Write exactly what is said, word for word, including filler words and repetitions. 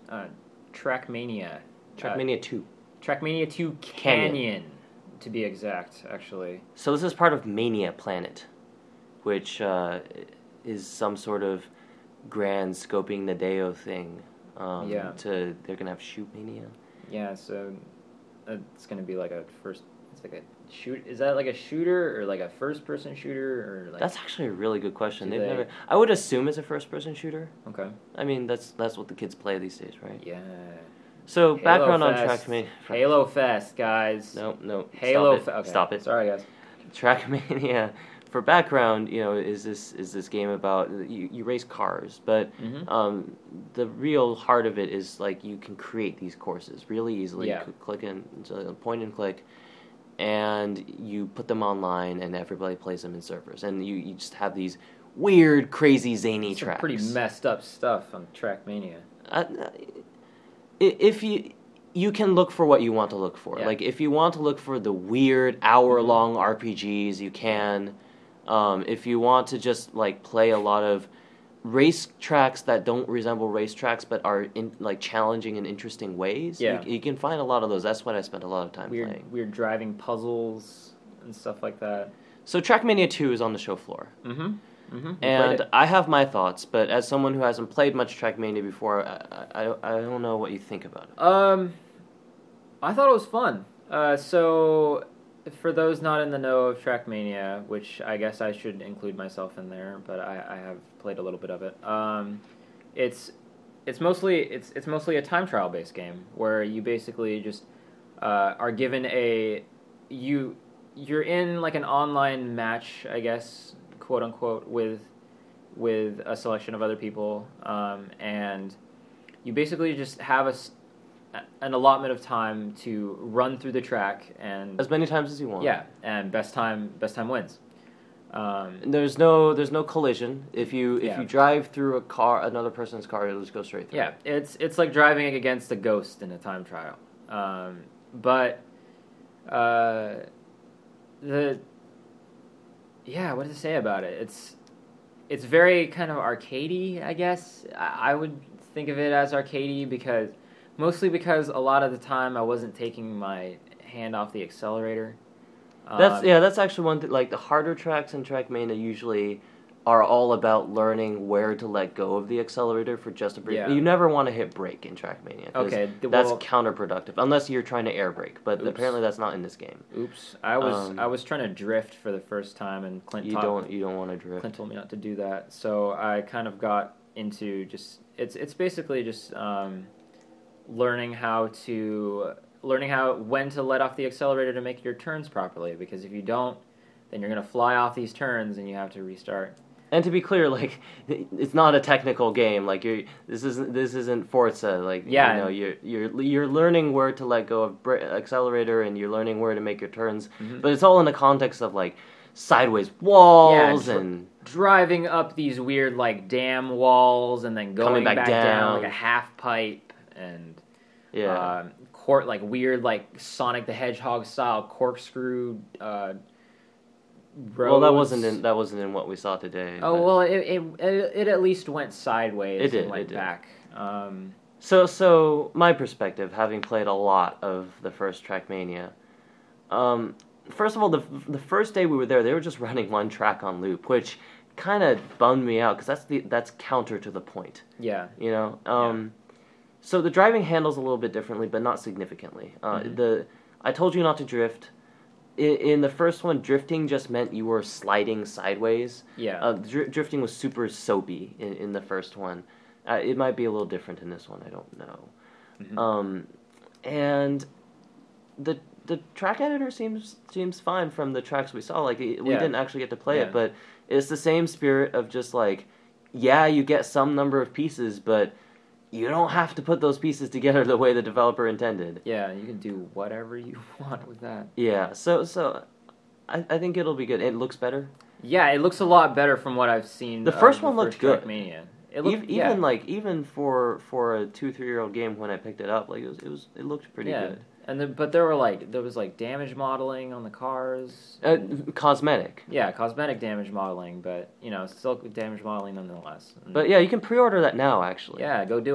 uh, Trackmania. Trackmania uh, two. Trackmania two Canyon, Canyon, to be exact, actually. So this is part of Mania Planet, which uh, is some sort of grand scoping Nadeo thing. Um, yeah. To they're gonna have Shoot Mania. Yeah, so it's gonna be like a first. It's like a shoot. Is that like a shooter or like a first-person shooter or like? That's actually a really good question. They've they... never. I would assume it's a first-person shooter. Okay. I mean, that's that's what the kids play these days, right? Yeah. So Halo background Fest. on Trackmania. Halo Fest, guys. No, no. Halo Stop it. Okay. Stop it. Sorry, guys. Trackmania. For background, you know, is this is this game about you, you race cars, but mm-hmm. um, the real heart of it is like you can create these courses really easily. Yeah. You click and so point and click, and you put them online, and everybody plays them in servers, and you, you just have these weird, crazy, zany Some tracks. Pretty messed up stuff on Trackmania. Uh, if you. You can look for what you want to look for. Yeah. Like, if you want to look for the weird hour-long mm-hmm. R P Gs, you can. Um, if you want to just, like, play a lot of race tracks that don't resemble race tracks but are, in, like, challenging in interesting ways, yeah. you, you can find a lot of those. That's what I spent a lot of time weird, playing. Weird driving puzzles and stuff like that. So Trackmania two is on the show floor. Mm-hmm. Mm-hmm. And I have my thoughts, but as someone who hasn't played much Trackmania before, I, I, I don't know what you think about it. Um, I thought it was fun. Uh, so, for those not in the know of Trackmania, which I guess I should include myself in there, but I, I have played a little bit of it. Um, it's it's mostly it's it's mostly a time trial based game where you basically just uh, are given a you you're in like an online match, I guess, quote unquote, with with a selection of other people, um, and you basically just have a, an allotment of time to run through the track and as many times as you want. Yeah, and best time best time wins. Um, there's no there's no collision. If you if yeah. you drive through a car, another person's car, it'll just go straight through. Yeah, it's it's like driving against a ghost in a time trial. Um, but uh, the Yeah, what to say about it? It's it's very kind of arcadey, I guess. I, I would think of it as arcadey because mostly because a lot of the time I wasn't taking my hand off the accelerator. That's um, yeah, that's actually one thing. Like the harder tracks in Trackmania usually are all about learning where to let go of the accelerator for just a brief. Yeah. You never want to hit brake in Trackmania. Okay, well, that's counterproductive unless you're trying to air brake. But oops. Apparently that's not in this game. Oops, I was um, I was trying to drift for the first time, and Clint you taught, don't you don't want to drift. Clint told me not to do that, so I kind of got into just it's it's basically just um, learning how to learning how when to let off the accelerator to make your turns properly. Because if you don't, then you're gonna fly off these turns, and you have to restart. And to be clear, like it's not a technical game. Like you're, this isn't this isn't Forza. Like yeah, you know, you're you're you're learning where to let go of br- accelerator, and you're learning where to make your turns. Mm-hmm. But it's all in the context of like sideways walls yeah, dr- and driving up these weird like dam walls, and then going back, back down. down like a half pipe, and yeah, uh, court like weird like Sonic the Hedgehog style corkscrew. Uh, Roads. Well, that wasn't in that wasn't in what we saw today. Oh but. well, it, it it it at least went sideways. It did. And went it did. back. Um, so so my perspective, having played a lot of the first Trackmania, um, first of all, the the first day we were there, they were just running one track on loop, which kind of bummed me out because that's the that's counter to the point. Yeah. You know. Um, yeah. So the driving handles a little bit differently, but not significantly. Uh, mm-hmm. The I told you not to drift. In the first one, drifting just meant you were sliding sideways. Yeah. Uh, dr- drifting was super soapy in, in the first one. Uh, it might be a little different in this one. I don't know. Mm-hmm. Um, and the the track editor seems seems fine from the tracks we saw. Like we yeah. didn't actually get to play yeah. it, but it's the same spirit of just like, yeah, you get some number of pieces, but you don't have to put those pieces together the way the developer intended. Yeah, you can do whatever you want with that. Yeah, so so I, I think it'll be good. It looks better. Yeah, it looks a lot better from what I've seen. The first uh, one the looked first good. Trackmania. It looked, even, yeah. even like even for for a two three year old game when I picked it up, like it was it was it looked pretty yeah. good. And then, but there were like there was like damage modeling on the cars. Uh, cosmetic. Yeah, cosmetic damage modeling, but you know, still damage modeling nonetheless. And but yeah, you can pre-order that now. Actually. Yeah, go do it.